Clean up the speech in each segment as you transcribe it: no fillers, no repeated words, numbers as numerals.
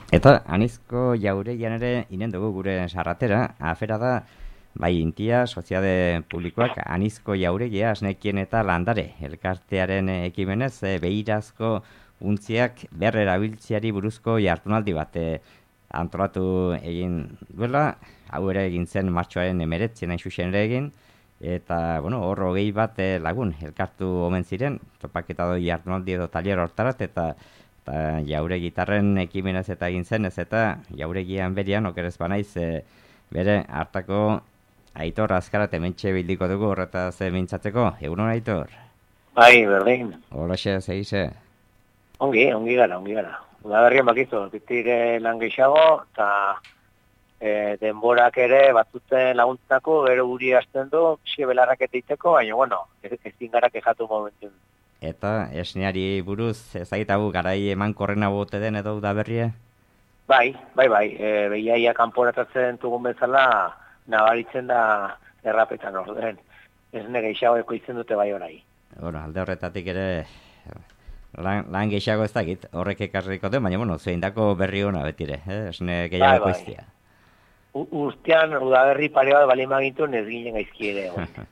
Eta anizko jauregian ere inen dugu gure sarratera, afera da, bai intia, soziade publikoak anizko jauregia asnekien eta landare. Elkartearen ekimenez, behirazko untziak berrerabiltziari buruzko jartunaldi bat antolatu egin duela, hau ere egin zen martxoaren emeretzien hain zuzen ere egin, eta, bueno, hor hogei bat lagun elkartu omen ziren, topaketa doi jartunaldi edo talier hortarat, eta jaure gitarren ekimenez eta egin zen, ez eta jauregian berian, okerez banaiz, bere hartako Aitor Azkarat hementxe bildiko dugu horretaz mintzatzeko. Egunon, Aitor? Bai, berdin. Holaxe, zehize? Ongi gara. Udaberrian bakizu, bitire lan gehiago, eta denborak ere batzuten laguntzako, gero guri hasten du, pixke belarrak eiteko, baina, bueno, ezin gara kejatu momentun. Eta esneari buruz, ezagitabu garai eman korrena bote den edo udaberria? Bai, behiaia kanporatatzen dugun bezala, nabaritzen da errapetan orden. Ez ne gehiago ekoitzen dute bai orai. Bueno, alde horretatik ere lan gehiago ez dakit, horrek ekarriko den, baina, bueno, zeindako berri hona betire, esne gehiago ekoiztia. Urtean, udaberri pare bat balin magintun ez ginen gaizki ere.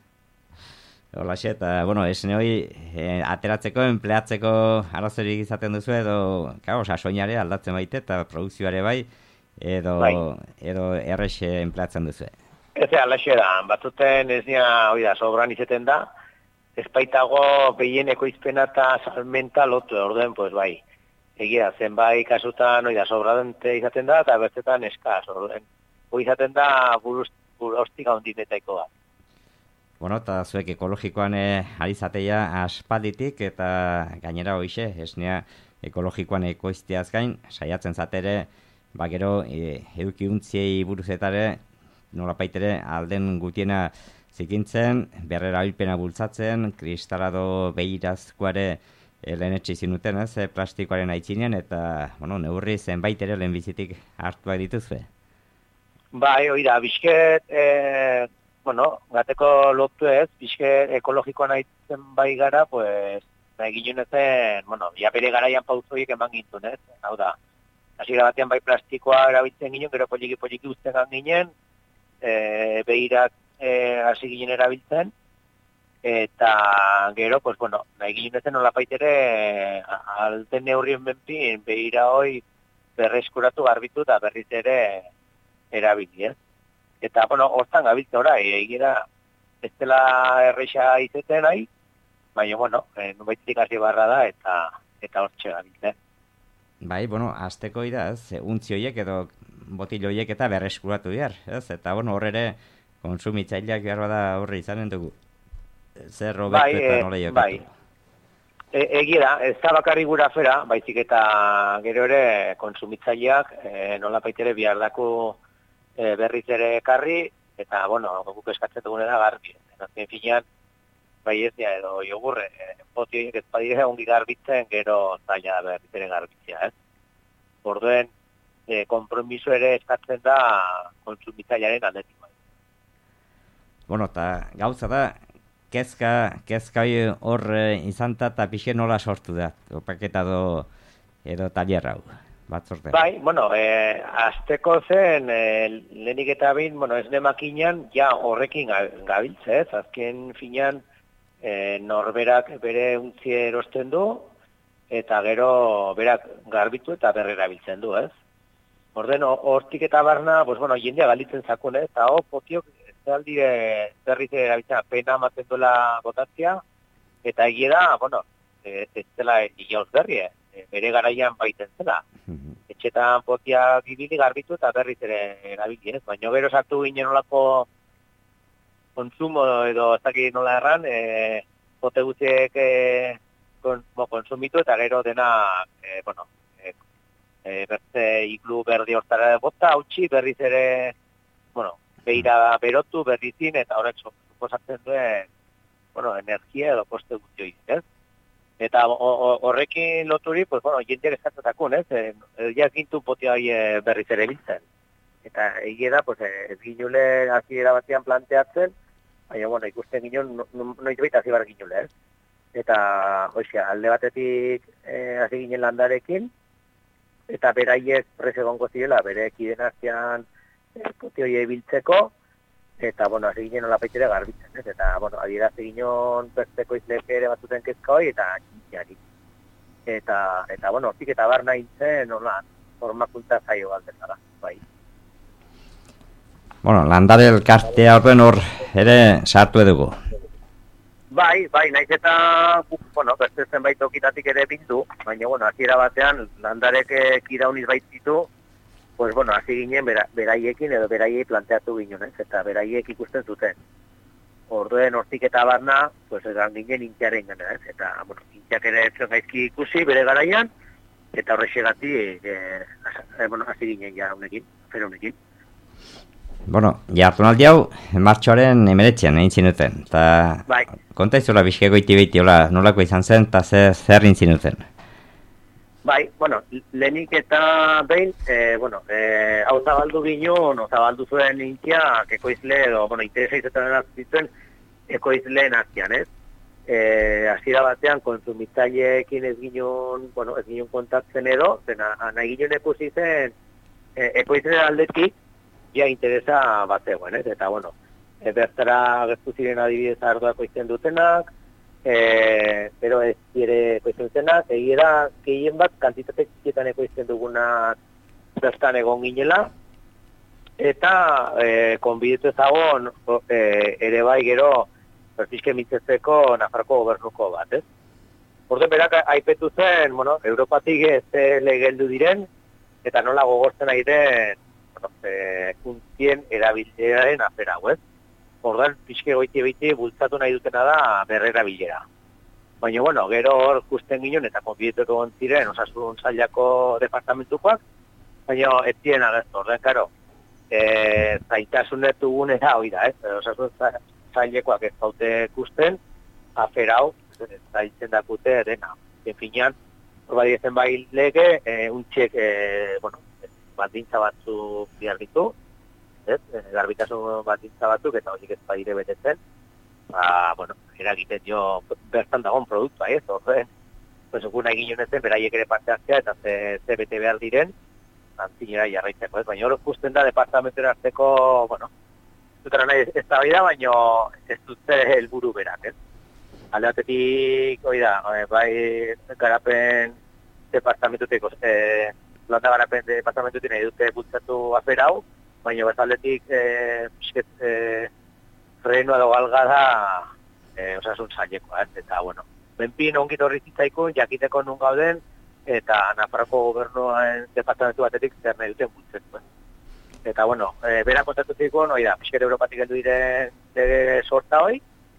Holaxe, eta, bueno, esne hoi ateratzeko, empleatzeko arazorik izaten duzu edo, claro, sasoinare aldatzen baite eta produkzioare bai, edo errexe empleatzen duzu. Ez alaxe da, batzuten ez nia, sobran izeten da, ez baitago behien ekoizpena eta salmenta lotu orduen, pues bai. Egia, zenbait kasutan, sobradente izaten da, eta bertetan eskaz, orduen. Izaten da burostik handinetaiko bat. Bueno, eta zuek ekologikoan ari zateia aspalditik eta gainera hoixe, esnea ekologikoan ekoizteaz gain, saiatzen zatere, gero edukiuntziei buruzetare, nolapaitere alden gutiena zikintzen, berrerabilpena bultzatzen, kristalado behirazkoare lehenetxe zinuten, plastikoaren aitzinean, eta, bueno, neurri zenbait ere lehenbizitik hartuak dituzue. Bai, oida, bizket, gateko lotu ez, bizket ekologikoan aitzen bai gara, pues, nahi ginen ezen, ja bere garaian pauzoiek eman gintun, ez? Hau da, hasiera batean bai plastikoa erabiltzen ginen, gero poliki uzten ginen, behirak hasi ginen erabiltzen, eta gero, pues, nahi ginen ezen nolapaitere alten neurrien benpin, behira hoi berreskuratu garbitu eta berriz ere erabili, ez? Eta, hortan gabiltza orai, egira ez dela erreixa izeten nahi, baina, nubaitik hasi barra da eta hortxe gabiltza. Bai, azteko idaz, untzi horiek edo botil horiek eta berreskuratu behar, ez? Eta, hor ere, konsumitzaileak behar bada horre izanen dugu. Zer robetu eta nola jokatu. Bai, egira, ez da bakarri gura afera, baizik eta gero ere konsumitzaileak nola baitere behar dako berriz ere ekarri, eta, guk eskatzen dugunera garbi. Azken finean, bai ez dira, edo jogurre, poti horiek ez badire ongi garbitzen, gero zaila berriz ere garbitzea, ez? Orduen, konpromiso ere eskatzen da kontsumitzailearen aldetik. Eta gauza da, kezka hor izanta eta pixe nola sortu da, opaketa edo taller hau. Batzorde. Bai, azteko zen, lehenik eta bin, ez nemakinan, ja horrekin gabiltze, ez? Azken finean, norberak bere untzi erosten du, eta gero berak garbitu eta berrera biltzen du, ez? Orden, hortik eta barna, jendea galitzen zakun, ez? Eta potiok, ez aldire berriz erabiltzen, pena amaten duela botatzea, eta egia da, ez dela iauz berri, bere garaian baiten zela. Etxetan potiak ibili garbitu eta berriz ere erabili, ez? Baina gero sartu ginen nolako kontsumo edo ez dakit nola erran, pote guztiek konsumitu eta gero dena, bertze iglu berdi hortara bota, hautsi berriz ere, behira berotu berrizin eta horrek suposatzen duen, energia edo koste guzti hori, ez? Eta horrekin loturi, jendeak eskatzakun, ez? Ja gintu potia berriz ere biltzen. Eta egia da, ez ginule hasiera batean planteatzen, baina, ikusten ginen, noiz baita hasi bar ginule, ez? Eta, alde batetik hasi ginen landarekin, eta beraiek prez egongo zirela, bere ekiden artean pote hori biltzeko, eta, bueno, hasi ginen olapaitere garbitzen, ez? Eta, bueno, adieraz ginen bertzeko izlek ere batzuten kezka hori, eta txintziari. Eta, bueno, hortik eta bar nahi zen, nola, formakuntza zaio galdezara, bai. Bueno, landare elkartea horren hor ere sartu edugu. Bai, naiz eta, bueno, beste zenbait okitatik ere bildu, baina, bueno, hasiera batean, landarek irauniz baitzitu, pues, bueno, hasi ginen beraiekin edo beraiei planteatu ginen, ez? Eta beraiek ikusten zuten. Orduen hortik eta barna, pues, egan ginen intxaren gana, ez? Eta, bueno, intxak ere etzen gaizki ikusi bere garaian, eta horrexegatik, bueno, hasi ginen ja honekin, afera honekin. Bueno, jardunaldi hau, martxoaren 19an egin zinuten, eta bai. Konta izula bizkego iti nolako izan zen, eta zer egin zinuten? Bai, bueno, lehenik eta behin, bueno, hau zabaldu ginen, zabaldu zuen intia, ekoizle, edo, bueno, interesa izaten zituen, ekoizleen azkian, ez? Hasiera batean, kontsumitzaileekin ez ginen, bueno, ez ginen kontaktzen edo, zena, nahi ginen ikusi zen, ekoizleen aldetik, ja interesa bat zegoen, ez? Eta, bueno, bertara gertu ziren adibidez ardoak koizten dutenak, pero ez dire koizten dutenak, egiera gehien bat kantitate txikietan ekoizten dugunak bertan egon ginela, eta konbidetu ezagon ere bai gero bertizke mitzetzeko Nafarroko gobernuko bat, ez? Orde berak aipetu zen, bueno, Europatik ez legeldu diren, eta nola gogortzen nahi den, funtzien erabiltzearen afera, ez? Ordan pixke goiti bultzatu nahi dutena da berrera bilera. Baina, bueno, gero hor kusten ginen eta konbidetuko egon ziren osasun sailako departamentukoak, baina ez ziren agertu. Ordan, karo, zaitasunet dugunera hori da, ez? Osasun sailekoak ez daute kusten, afera hau, zaitzen dakute dena. Finean, hor badi ezen bai lege, untxek, bueno, baldintza batzuk behar ditu, garbitasun baldintza batzuk, eta horiek ez badire betetzen, bueno, eragiten jo bertan dagoen produktua, ez, horren, pues, gu nahi ginen ezen, beraiek ere parte hartzea, eta ze bete behar diren, antzinera jarraitzeko, ez, baina hor ikusten da, departamentuen arteko, bueno, zutera nahi ez da hori da, baina ez dute helburu berak, ez. Alde batetik, hori da, bai garapen departamentuteko, landa garapen departamentutik nahi dute bultzatu afera hau, baina bezaldetik freno edo galga da osasun sailekoa, eta, bueno, benpin ongit horri zitzaikun, jakiteko nun gauden, eta Nafarroko gobernuaren departamentu batetik zer nahi duten bultzatu. Eta, bueno, bera kontatu zikun, hori da, pixker Europatik heldu diren sorta hoi,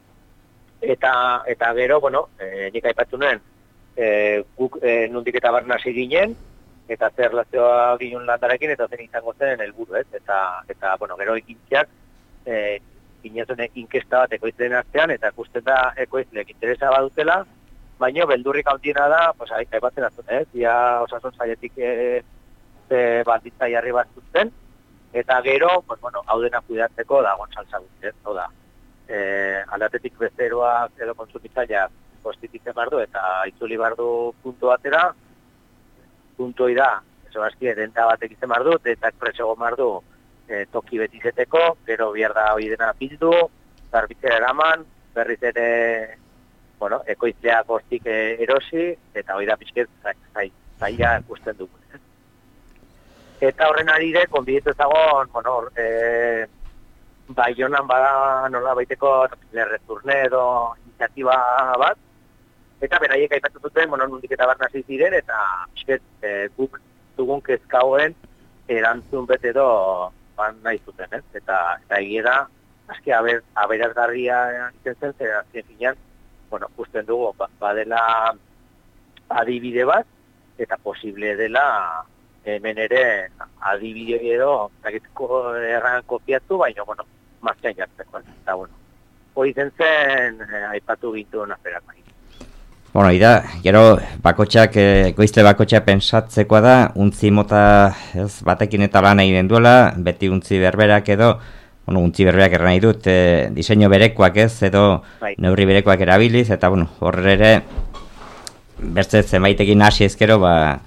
eta gero, bueno, nik aipatu nuen, guk nundik eta barna hasi ginen, eta zer relazioa ginen landarekin, eta zen izango zen helburu, ez? Eta bueno, gero ikintziak, ginezen inkesta bat ekoizleen artean, eta ikusten da ekoizleek interesa badutela, baina beldurrik handiena da, pues, aipatzen azun, ez? Ia osasun sailetik baldintza jarri bat zuten, eta gero, pues, bueno, hau dena kuidatzeko da gontzaltza guzti, ez? Hau da, aldatetik bezeroak edo kontsumitzaileak konstituitzen bardu, eta itzuli bardu puntu batera, puntu da, esobazki, denta batek izan bardu, eta presego bardu toki beti izeteko, gero bihar da hori dena bildu, garbitzera eraman, berriz ere, bueno, ekoizleak hortik erosi, eta hori da pixket zaila ikusten dugu. Eta horren arire, konbidetu ezagon, bueno, Baionan bada nola baiteko lerreturne edo iniziatiba bat, eta beraiek aipatu zuten, bueno, nundik eta bat nazi ziren, eta pixket guk dugun kezkauen erantzun bete edo ban nahi zuten, ez? Eta egia da, aski aberazgarria izan zen, zer azken finean, bueno, usten dugu, badela adibide bat, eta posible dela hemen ere adibide edo, zakitko erran kopiatu, baina, bueno, martxan jartzeko, eta, bueno, hori zen aipatu gintu naferak nahi. Bueno, ida, gero bakotxak, ekoizle bakotxak pensatzekoa da, untzi mota ez, batekin eta lan egiten duela, beti untzi berberak edo, bueno, untzi berberak erran nahi dut, diseinu berekoak ez, edo neurri berekoak erabiliz, eta, bueno, horre ere, bertze zenbaitekin hasi ezkero,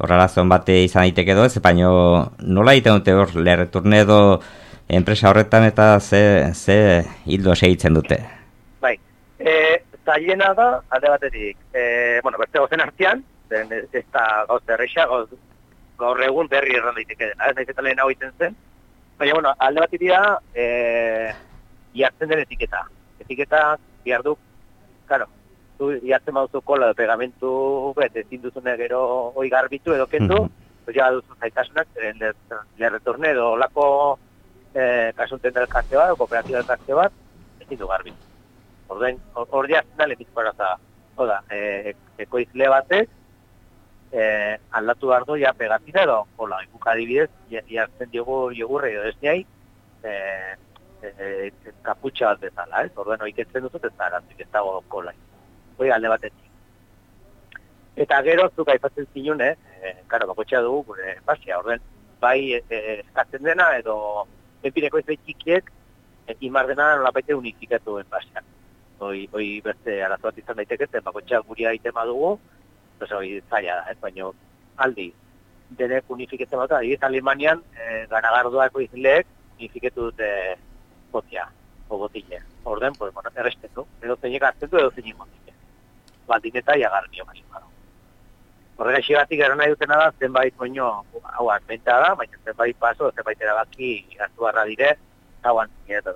horrazon bate izan daiteke edo ez, baina nola egiten dute hor, Le Returne edo enpresa horretan eta ze hildo segitzen dute? Bai, zailena da, alde batetik, beste gozen artean, ez da gauz erreixa, gaur egun berri erran daiteke dena, ez nahiz eta lehen hau egiten zen, baina, alde batetik da, jartzen den etiketa. Etiketa, behar du, karo, zu jartzen baduzu kola edo pegamentu, ezin duzune gero hoi garbitu edo kendu, ja duzu zaitasunak, Le Returne edo lako kasunten del kaste bat, o kooperatiba del kaste bat, ezin du garbitu. Hor jartzen da lehenbizko araza. Oda, ekoizle batek, aldatu behar du, ja pegatina edo, hola, guk adibidez, jartzen diogu jogurre edo ez niai, kaputxa bat bezala, ez? Orduan, oiketzen duzut ez da erantik, ez dago kolai. Hoi alde batetik. Eta gero, zuk aipatzen zinun, karo, bakotxea dugu, gure pasia, orduan, bai eskatzen dena, edo enpineko ez txikiek, imar dena nolapaite unifikatu den pasia. Hoi beste arazo bat izan daiteke, zen bakotxea guri aitema dugu, hoi zaila da, ez baino aldi, denek unifiketzen bat, adibidez Alemanian, garagardoako izleek unifiketu dute botia, o botile. Orden, pues, errespetu, edo zeinek hartzen du, edo zeinek botile. Baldin eta jagarnio masima. Horrega xigatik gero nahi dutena da, zenbait koino, hau armenta da, baina zenbait paso, zenbait erabaki hartu barra dire, hau antzineetan.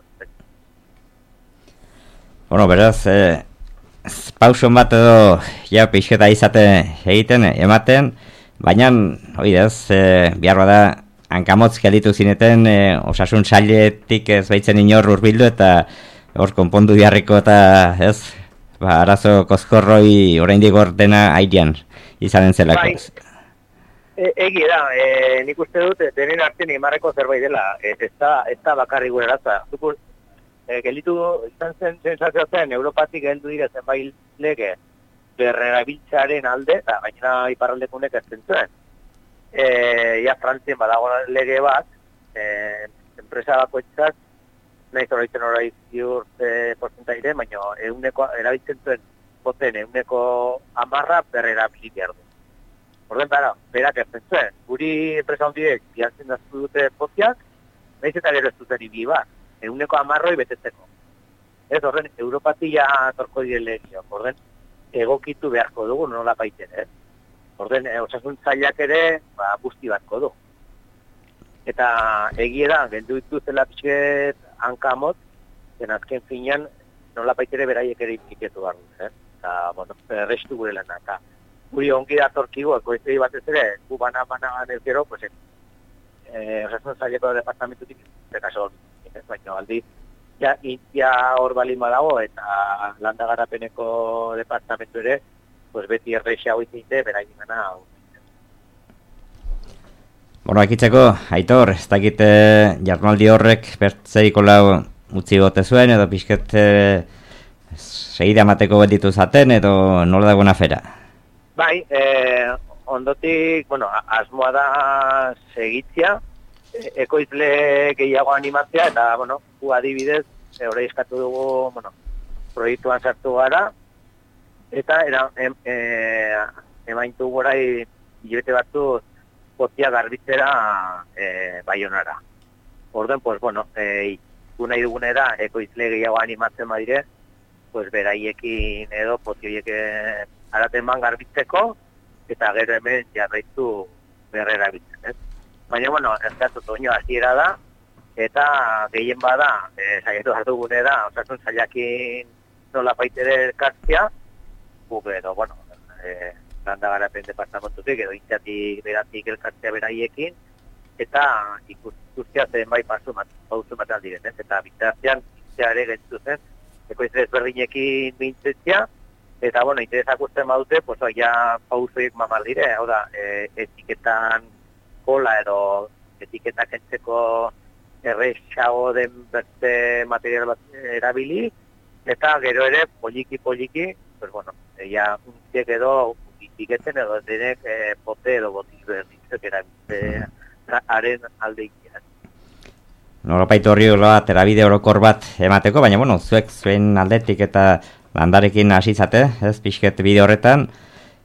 Bueno, beraz, pauson bat edo ja pixketa izate egiten, ematen, baina, oidez, behar bada, hankamotz gelditu zineten, osasun sailetik ez baitzen inor hurbildu eta hor konpondu biharriko eta ez, arazo kozkorroi oraindik hor dena airean izanen zelako. Egi da, nik uste dut, denen artean imarreko zerbait dela, ez da bakarri gure arazoa. Gelditu izan zen sensazioa zen, Europatik geldu dire zenbait lege berrerabiltzaren alde, eta gainera iparraldekunek ez zentzuen. Ja Frantzien badago lege bat, enpresa bakoitzak, nahi zoraitzen horai ziur porcentaire, baina erabiltzen zuen poten 10% berrerabili behar du. Orden berak ez zentzuen, guri enpresa hondiek bihartzen daztu dute potiak, nahiz eta gero ez duten ibi bat. 10% betetzeko. Ez horren, Europatia torko dire lehiok, orden, egokitu beharko dugu nola baiten, ez? Orden, osasun zailak ere, busti batko du. Eta egiera, gendu dituzela pixket hankamot, den azken finean, nola baitere beraiek ere impiketu behar dut, eta, restu gure lan, eta guri ongi datorkigu, ekoiztegi batez ere, gu bana-bana ez gero, pues, osasun zaileko departamentutik, kaso baina aldiz, ja hor balin badago eta landa garapeneko departamentu ere, pues beti erreixa hau izite, beraien gana hau. Bueno, akitzeko, Aitor, ez dakit jardunaldi horrek bertzeiko lau utzi gote zuen, edo pixket segida mateko gelditu zaten, edo nola dagoen afera? Bai, ondotik, asmoa da segitzia, ekoizle gehiago animatzea, eta, gu adibidez, hori eskatu dugu, proiektuan sartu gara, eta emaintu gorai hilabete batzu potia garbitzera Baionara. Orden, pues, gu nahi dugunera, ekoizle gehiago animatzen badire, pues, beraiekin edo poti horiek araten ban garbitzeko, eta gero hemen jarraitu berrera bitzen, ez? Baina, ez da toño hasiera da, eta gehien bada, saiatu hartu gune da, osasun zailakin nola baitere elkartzea, guk edo, landa garapen departamentutik, edo intzatik beratik elkartzea beraiekin, eta ikustia zen bai pauzu bat aldiren, ez? Eta bitartean, ere gentzu zen, ekoizle ezberdinekin bintzetzea, eta, interesak usten badute, pues, ja pauzuek mamar dire, hau da, etiketan kola edo etiketak entzeko errexago den beste material bat erabili, eta gero ere poliki, pues ja untziek edo etiketzen edo denek pote edo botik berditzek erabiltze haren alde ikian. Norbait horri terabide orokor bat emateko, baina, zuek zuen aldetik eta landarekin hasitzate, ez pixket bide horretan,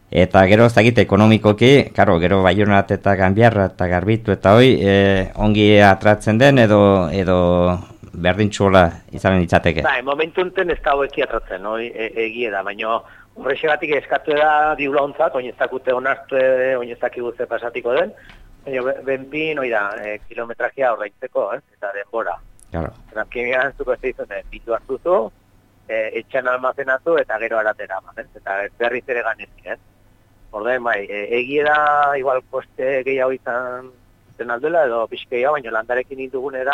Eta gero ez dakit ekonomikoki, karo, gero Baionat eta Ganbiarra eta Garbitu eta hoi, ongi atratzen den edo berdintxola izanen ditzateke. Bai, momentu enten ez da hoeki atratzen, egie da, baina horrexegatik eskatu da diulauntzat, oin ez dakute onartu, oin ez dakigu ze pasatiko den, baina benpin, kilometrajea horreitzeko, eta denbora. Claro. Kimian zuko ez dizun, bitu hartuzu, etxan almazenatu eta gero aratera, eta berriz ere ganezin, Orden, bai, egie da, igual koste gehiago izan zen aldela, edo pixke gehiago, baina landarekin indugunera,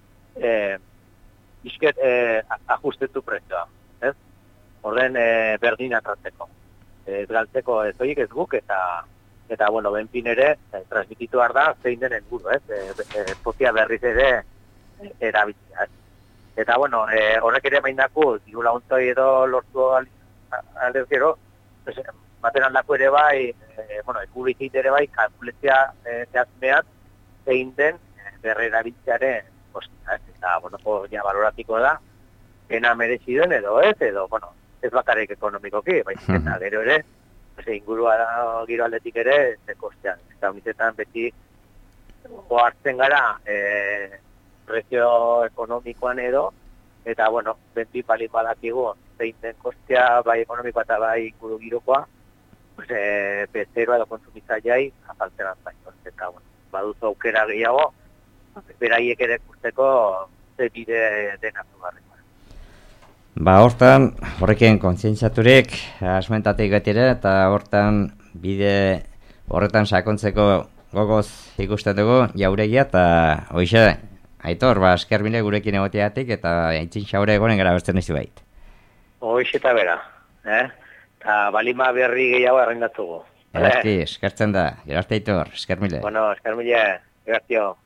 pixket ajustetu prezioa, ez? Orden, berdin atratzeko. Ez galtzeko ez oik ez guk, eta bueno, benpin ere, transmititu behar da, zein den helburu, ez? Pozia berriz ere erabiltzea, ez? Eta, bueno, horrek ere maindako, diru laguntzoi edo lortu aldez gero, baten aldako ere bai, publizit ere bai, kalkuletzea zehazmeat, zein den berre erabiltzearen kostia, eta, ja baloratiko da, pena merezi den edo ez, ez bakarrik ekonomikoki, eta gero ere, ingurua giro aldetik ere, ze kostean, eta unizetan beti hartzen gara, prezio ekonomikoan edo, eta, beti palik badakigu, zein den kostea, bai ekonomikoa eta bai inguru girokoa, bezeroa edo kontsumitzaileai afaltzen zaio, eta, baduzu aukera gehiago, beraiek ere ikusteko ze bide den hartu barrekoa. Hortan, horrekin kontzientziaturik, asmentatik getire, eta hortan bide horretan sakontzeko gogoz ikusten dugu jauregia, eta hoxe, Aitor, esker mile gurekin egoteatik, eta aintzin xaure egonen gara besten ez bait. Hoxe eta bera, eta balima berri gehiago errendatugu. Erazki, eskertzen da, gerarte Aitor, esker mile. Esker mile, gertio.